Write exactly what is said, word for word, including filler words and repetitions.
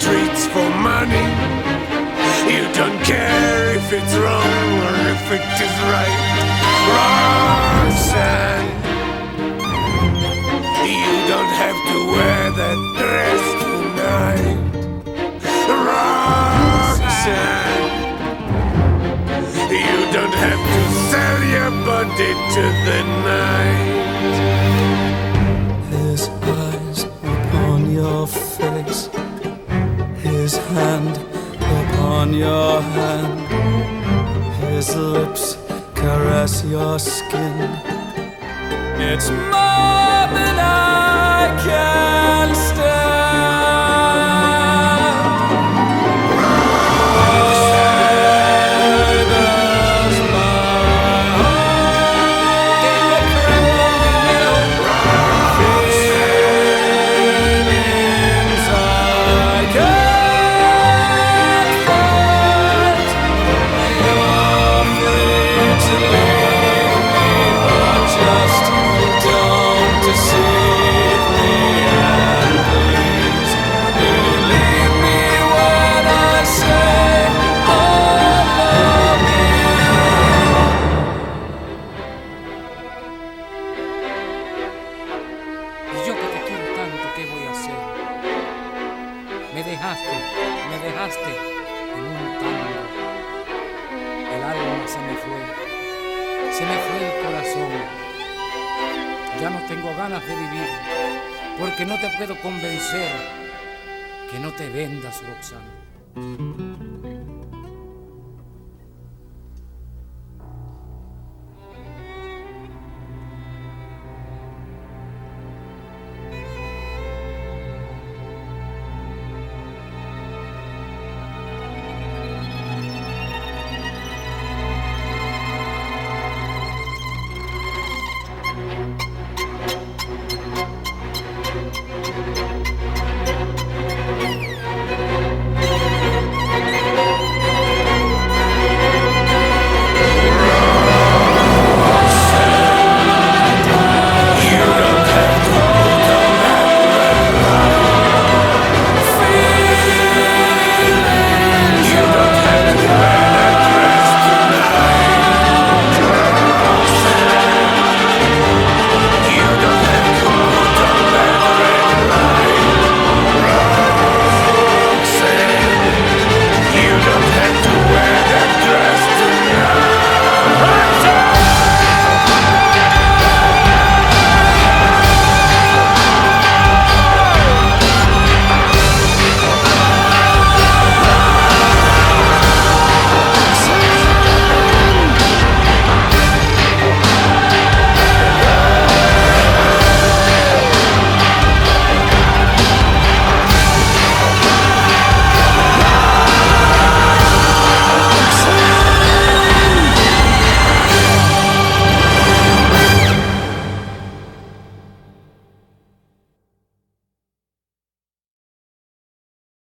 streets for money. You don't care if it's wrong or if it is right. Roxanne, you don't have to wear that dress tonight. Roxanne, you don't have to sell your body to the night. His eyes upon your face, his hand upon your hand, his lips caress your skin. It's more than I can stand. Me dejaste, me dejaste en un tango. El alma se me fue, se me fue el corazón. Ya no tengo ganas de vivir, porque no te puedo convencer que no te vendas, Roxana.